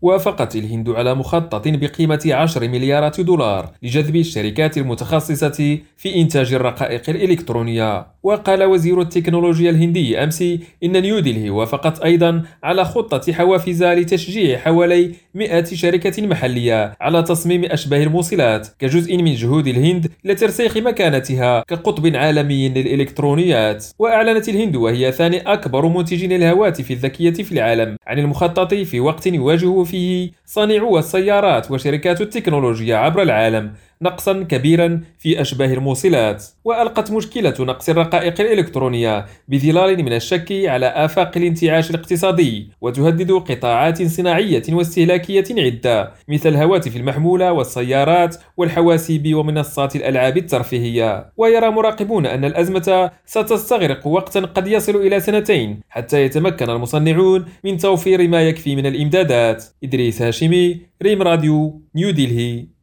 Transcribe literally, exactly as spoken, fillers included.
وافقت الهند على مخطط بقيمة عشر مليارات دولار لجذب الشركات المتخصصة في إنتاج الرقائق الإلكترونية. وقال وزير التكنولوجيا الهندي أمس إن نيودلهي وافقت أيضا على خطة حوافز لتشجيع حوالي مئة شركة محلية على تصميم أشباه الموصلات كجزء من جهود الهند لترسيخ مكانتها كقطب عالمي للإلكترونيات. وأعلنت الهند وهي ثاني أكبر منتج للهواتف الذكية في العالم عن المخطط في وقت يواجه فيه صانعو السيارات وشركات التكنولوجيا عبر العالم نقصا كبيرا في أشباه الموصلات. وألقت مشكلة نقص الرقائق الإلكترونية بظلال من الشك على آفاق الانتعاش الاقتصادي، وتهدد قطاعات صناعية واستهلاكية عدة مثل الهواتف المحمولة والسيارات والحواسيب ومنصات الألعاب الترفيهية. ويرى مراقبون أن الأزمة ستستغرق وقتا قد يصل إلى سنتين حتى يتمكن المصنعون من توفير ما يكفي من الإمدادات. إدريس هاشمي، ريم راديو، نيو دلهي.